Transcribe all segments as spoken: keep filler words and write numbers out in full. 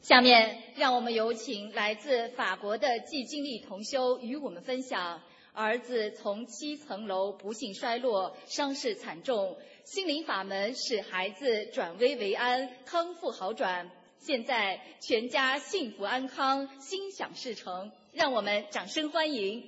下面让我们有请来自法国的季金丽同修与我们分享儿子从七层楼不幸摔落，伤势惨重，心灵法门使孩子转危为安，康复好转，现在全家幸福安康，心想事成。让我们掌声欢迎。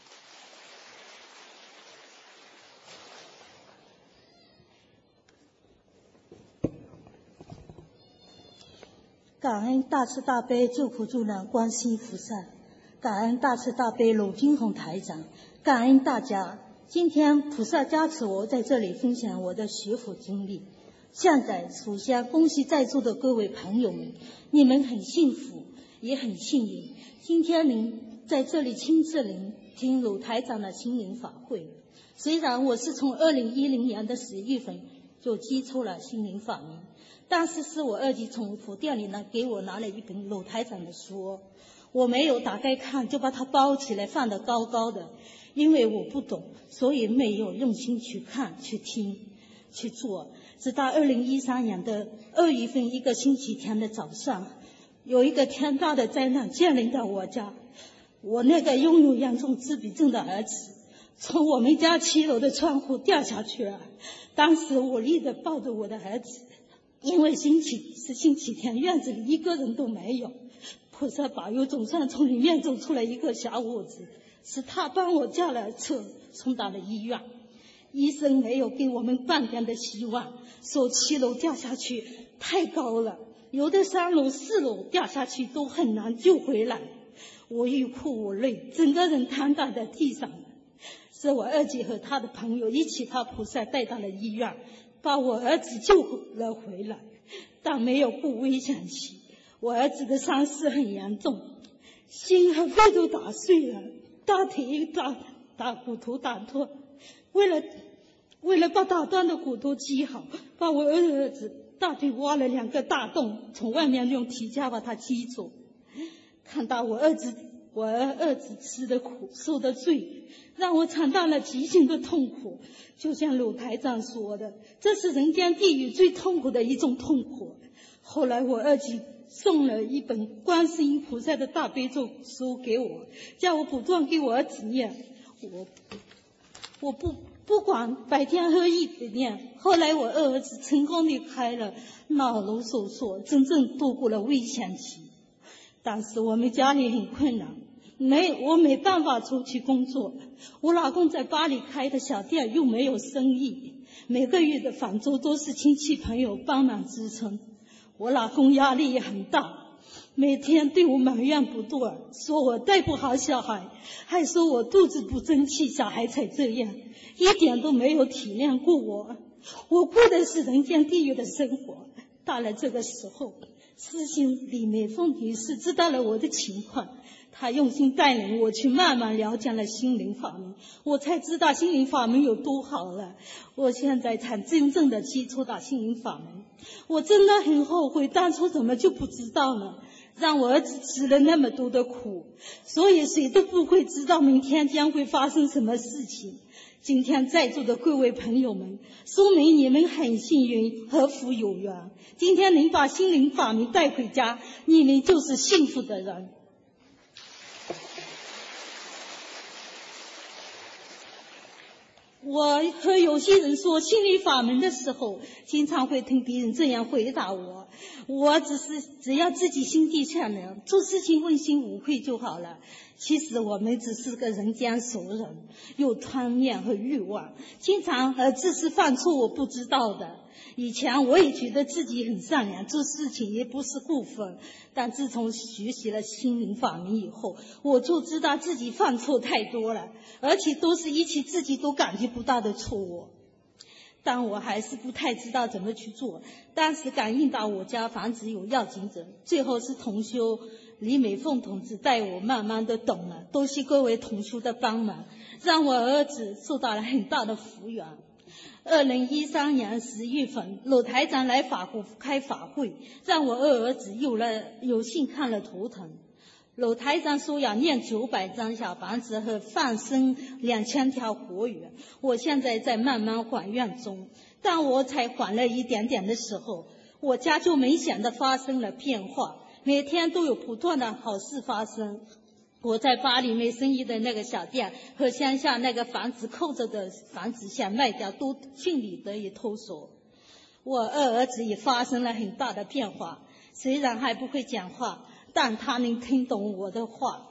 感恩大慈大悲救苦救难观世音菩萨，感恩大慈大悲鲁金红台长，感恩大家。今天菩萨加持我在这里分享我的学佛经历。现在首先恭喜在座的各位朋友们，你们很幸福也很幸运，今天您在这里亲自聆听鲁台长的心灵法会。虽然我是从二零一零年的十月份就接触了心灵法门，但是是我二弟从佛店里呢给我拿了一本鲁台长的书，我没有打开看，就把它包起来放得高高的，因为我不懂，所以没有用心去看去听去做。直到二零一三年的二月份一个星期天的早上，有一个天大的灾难降临到我家，我那个拥有严重自闭症的儿子从我们家七楼的窗户掉下去了。当时我立着抱着我的儿子，因为星期是星期天，院子里一个人都没有，菩萨保佑总算从里面走出来一个小伙子，是他帮我叫了车送到了医院。医生没有给我们半点的希望，说七楼掉下去太高了，有的三楼四楼掉下去都很难救回来。我欲哭无泪，整个人瘫倒在地上。是我二姐和她的朋友一起把菩萨带到了医院，把我儿子救了回来，但没有过危险期。我儿子的伤势很严重，心和肺都打碎了，大腿打打骨头打断，为了为了把打断的骨头系好，把我儿子大腿挖了两个大洞，从外面用铁架把他系住。看到我儿子我儿子吃的苦受的罪，让我尝到了极限的痛苦。就像鲁台长说的，这是人间地狱最痛苦的一种痛苦。后来我二姐送了一本观世音菩萨的大悲咒书给我，叫我不断给我儿子念，我我不不管白天黑夜的念。后来我二儿子成功的开了脑颅手术，真正度过了危险期。但是我们家里很困难，没我没办法出去工作，我老公在巴黎开的小店又没有生意，每个月的房租都是亲戚朋友帮忙支撑。我老公压力也很大，每天对我埋怨不断，说我带不好小孩，还说我肚子不争气，小孩才这样，一点都没有体谅过我。我过的是人间地狱的生活。到了这个时候，师兄李美凤女士知道了我的情况，她用心带领我去慢慢了解了心灵法门，我才知道心灵法门有多好了。我现在才真正的接触到心灵法门，我真的很后悔当初怎么就不知道呢，让我儿子吃了那么多的苦，所以谁都不会知道明天将会发生什么事情。今天在座的各位朋友们，说明你们很幸运，和福有缘。今天能把心灵法门带回家，你们就是幸福的人。我和有些人说心灵法门的时候，经常会听别人这样回答我，我只是只要自己心地善良，做事情问心无愧就好了。其实我们只是个人间俗人，有贪念和欲望，经常呃自私犯错我不知道的。以前我也觉得自己很善良，做事情也不是过分，但自从学习了心灵法门以后，我就知道自己犯错太多了，而且都是一起自己都感觉不到的错误。但我还是不太知道怎么去做，当时感应到我家房子有要经者，最后是同修李美凤同志带我慢慢的懂了，多谢各位同修的帮忙，让我儿子受到了很大的福缘。二零一三年十月份，鲁台长来法国开法会，让我二儿子有了有幸看了图腾。鲁台长说要念九百张小房子和放生两千条活鱼，我现在在慢慢还愿中。当我才还了一点点的时候，我家就明显的发生了变化， 每天都有不断的好事发生。我在巴黎没生意的那个小店和乡下那个房子扣着的房子想卖掉，都顺利得以脱手。我二儿子也发生了很大的变化，虽然还不会讲话，但他能听懂我的话，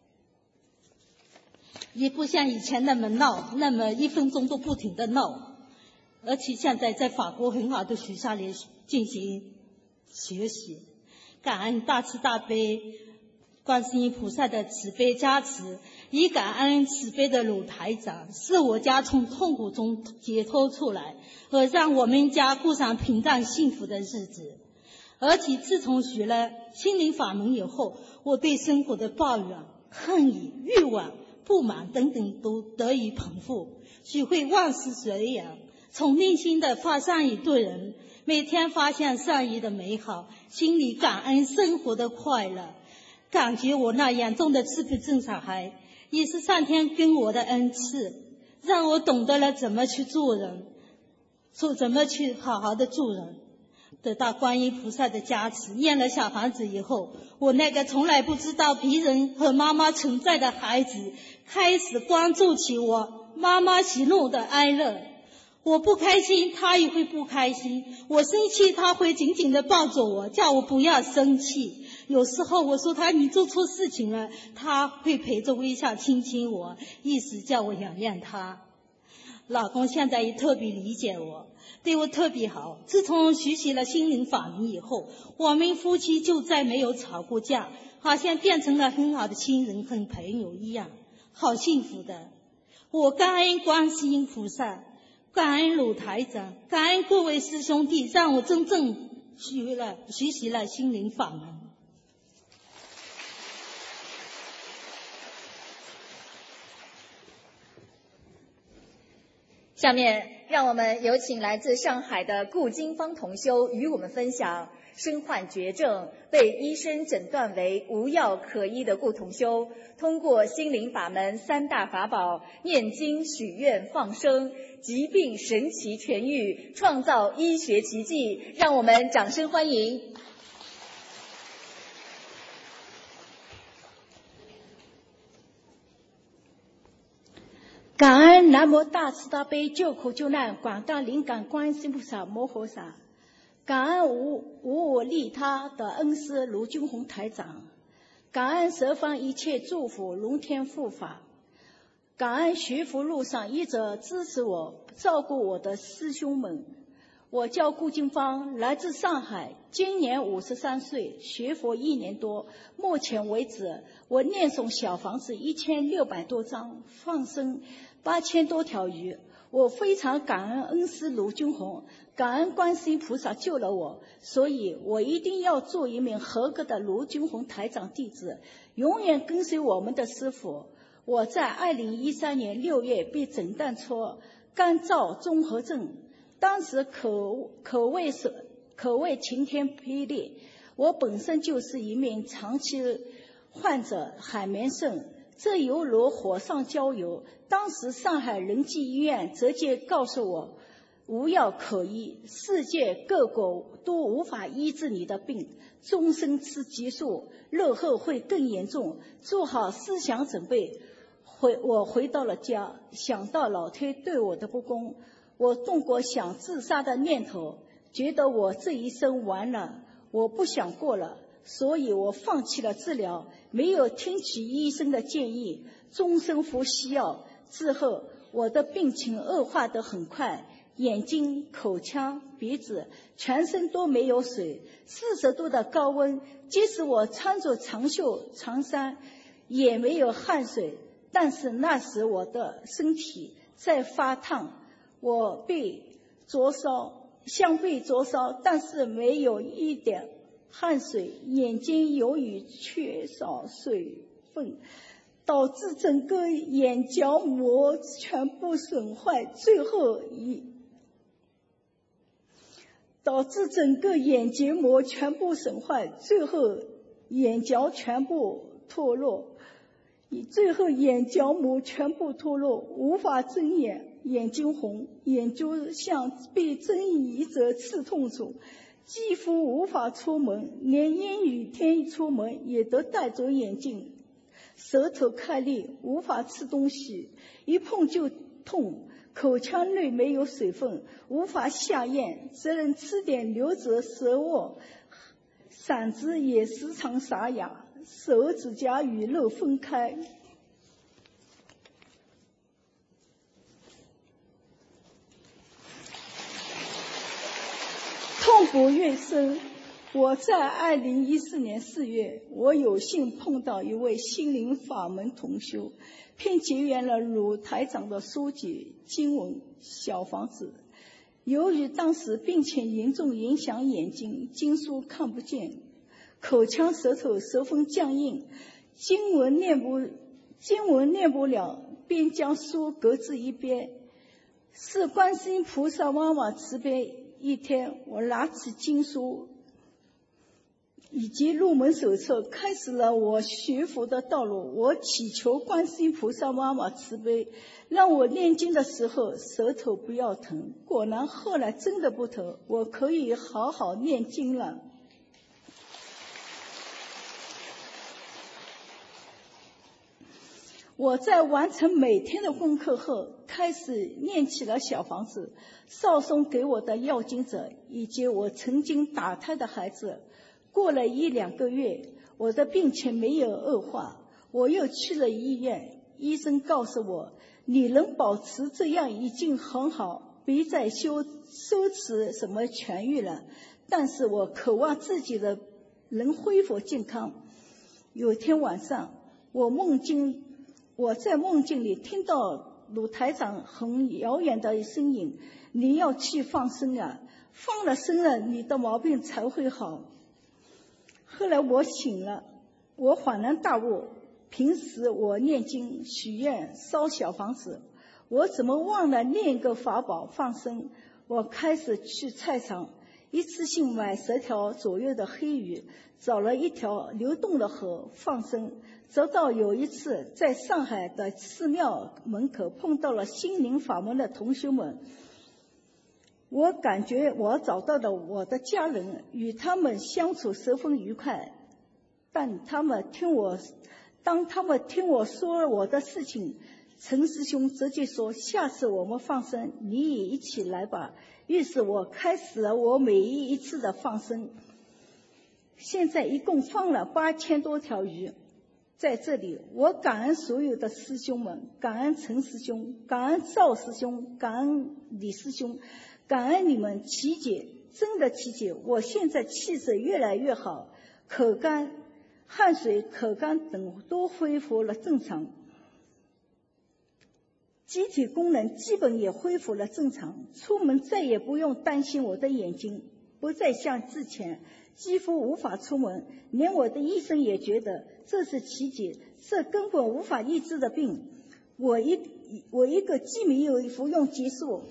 也不像以前那么闹，那么一分钟都不停的闹，而且现在在法国很好的学校里进行学习。感恩大慈大悲观世音菩萨的慈悲加持，以感恩慈悲的鲁台长，使我家从痛苦中解脱出来，和让我们家过上平淡幸福的日子。而且自从学了心灵法门以后，我对生活的抱怨、恨意、欲望、不满等等都得以平复，学会万事随缘，从内心的发善意对人，每天发现善意的美好，心里感恩生活的快乐。感觉我那严重的自闭症小孩也是上天跟我的恩赐，让我懂得了怎么去做人，说怎么去好好的做人。得到观音菩萨的加持，念了小房子以后，我那个从来不知道别人和妈妈存在的孩子开始关注起我妈妈喜怒的哀乐。我不开心，他也会不开心；我生气，他会紧紧地抱着我，叫我不要生气。有时候我说他你做错事情了，他会陪着微笑亲亲我，意思叫我原谅他。老公现在也特别理解我，对我特别好。自从学习了心灵法门以后，我们夫妻就再没有吵过架，好像变成了很好的亲人和朋友一样，好幸福的。我感恩观世音菩萨，感恩鲁台长，感恩各位师兄弟，让我真正学了学习了心灵法门。 下面让我们有请来自上海的顾金芳同修与我们分享身患绝症，被医生诊断为无药可医的顾同修，通过心灵法门三大法宝念经、许愿、放生，疾病神奇痊愈，创造医学奇迹。让我们掌声欢迎。 感恩南无大慈大悲救苦救难广大灵感观世音菩萨摩诃萨，感恩无无我利他的恩师卢军宏台长，感恩十方一切祝福龙天护法，感恩学佛路上一直支持我照顾我的师兄们。我叫顾金芳，来自上海，今年五十三岁，学佛一年多。目前为止，我念诵小房子一千六百多张，放生八千多条鱼。我非常感恩恩师卢军宏，感恩观世音菩萨救了我，所以我一定要做一名合格的卢军宏台长弟子，永远跟随我们的师父。我在二零一三年六月被诊断出干燥综合症。当时可可谓是可谓晴天霹雳。我本身就是一名长期患者海绵症，这犹如火上浇油。当时上海仁济医院直接告诉我无药可医，世界各国都无法医治你的病，终身吃激素，日后会更严重，做好思想准备。回我回到了家，想到老天对我的不公，我动过想自杀的念头，觉得我这一生完了，我不想过了，所以我放弃了治疗，没有听取医生的建议，终身服西药。之后我的病情恶化得很快，眼睛、口腔、鼻子全身都没有水，四十度的高温，即使我穿着长袖长衫也没有汗水，但是那时我的身体在发烫，我被灼烧，像被灼烧，但是没有一点汗水，眼睛由于缺少水分，导致整个眼角膜全部损坏，最后一导致整个眼结膜全部损坏，最后眼角全部脱落，最后眼角膜全部脱落，无法睁眼，眼睛红，眼就像被针一折刺痛处， 几乎无法出门，连阴雨天一出门也得戴着眼镜，舌头开裂，无法吃东西，一碰就痛，口腔内没有水分，无法下咽，只能吃点流着舌沫，嗓子也时常沙哑，手指甲与肉分开。痛苦越深。我在二零一四年四月，我有幸碰到一位心灵法门同修，并结缘了鲁台长的书籍、经文、小房子。由于当时病情严重影响眼睛，经书看不见，口腔舌头十分僵硬，经文念不经文念不了，便将书搁置一边。是观世音菩萨妈妈慈悲。一天，我拿起经书以及入门手册，开始了我学佛的道路。我祈求观世音菩萨妈妈慈悲，让我念经的时候舌头不要疼。果然后来真的不疼，我可以好好念经了。我在完成每天的功课后，开始念起了小房子，烧送给我的要经者以及我曾经打胎的孩子。过了一两个月，我的病情没有恶化，我又去了医院，医生告诉我，你能保持这样已经很好，别再修修持什么痊愈了。但是我渴望自己的能恢复健康。有天晚上，我梦境我在梦境里听到鲁台长很遥远的声音，你要去放生啊，放了生了，你的毛病才会好。后来我醒了，我恍然大悟，平时我念经、许愿、烧小房子，我怎么忘了念一个法宝放生？我开始去菜场，一次性买十条左右的黑鱼，找了一条流动的河放生。直到有一次在上海的寺庙门口碰到了心灵法门的同学们，我感觉我找到了我的家人，与他们相处十分愉快。但他们听我当他们听我说我的事情，陈师兄直接说，下次我们放生你也一起来吧。于是我开始了我每一次的放生，现在一共放了八千多条鱼。在这里，我感恩所有的师兄们，感恩陈师兄，感恩赵师兄，感恩李师兄，感恩你们奇姐，真的奇姐，我现在气色越来越好，口干、汗水、口干等都恢复了正常，机体功能基本也恢复了正常，出门再也不用担心我的眼睛，不再像之前几乎无法出门，连我的医生也觉得这是奇迹，这根本无法医治的病。我一我一个既没有服用激素，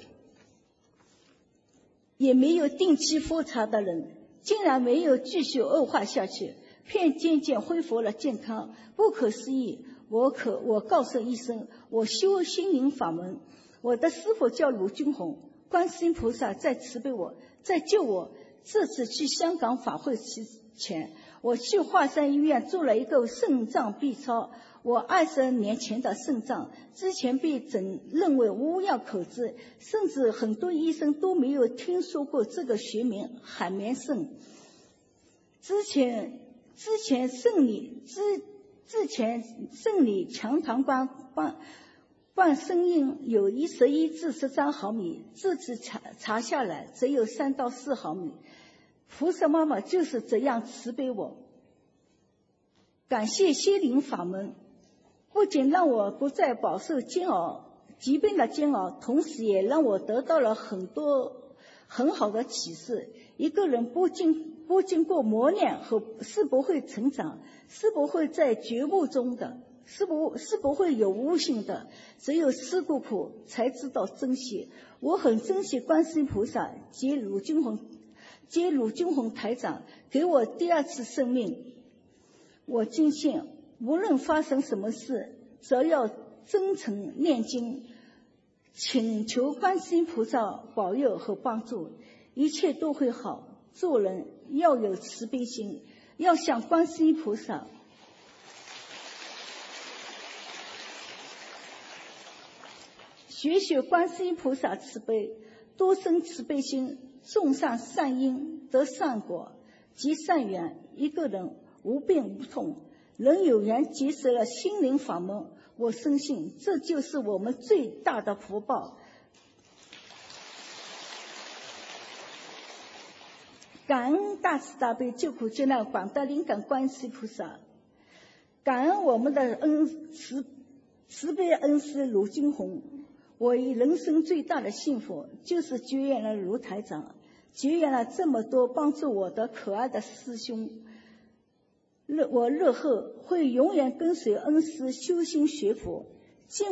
也没有定期复查的人，竟然没有继续恶化下去，便渐渐恢复了健康，不可思议。我可我告诉医生，我修心灵法门，我的师父叫卢军宏，观世音菩萨在慈悲我，在救我。这次去香港法会之前，我去华山医院做了一个肾脏 B 超，我二十年前的肾脏之前被诊认为无药可治，甚至很多医生都没有听说过这个学名海绵肾。之前之前肾里之之前肾里强糖瓣瓣瓣声音有一十一至十三毫米，这次查查下来只有三到四毫米。菩萨妈妈就是这样慈悲我。感谢心灵法门，不仅让我不再饱受煎熬疾病的煎熬，同时也让我得到了很多很好的启示。一个人不经不经过磨练和是不会成长，是不会在觉悟中的，是不是不会有悟性的，只有吃过苦才知道珍惜。我很珍惜观世音菩萨及鲁军宏接鲁军宏台长给我第二次生命。我坚信无论发生什么事，只要真诚念经，请求观世音菩萨保佑和帮助，一切都会好。 做人要有慈悲心，要向观世音菩萨学学观世音菩萨慈悲，多生慈悲心，种上善因得善果，结善缘。一个人无病无痛，人有缘结识了心灵法门，我深信这就是我们最大的福报。感恩大慈大悲救苦救难广大灵感观世菩萨，感恩我们的恩慈慈悲恩师卢金红。我人生最大的幸福就是结缘了卢台长，结缘了这么多帮助我的可爱的师兄。我日后会永远跟随恩师修心学佛，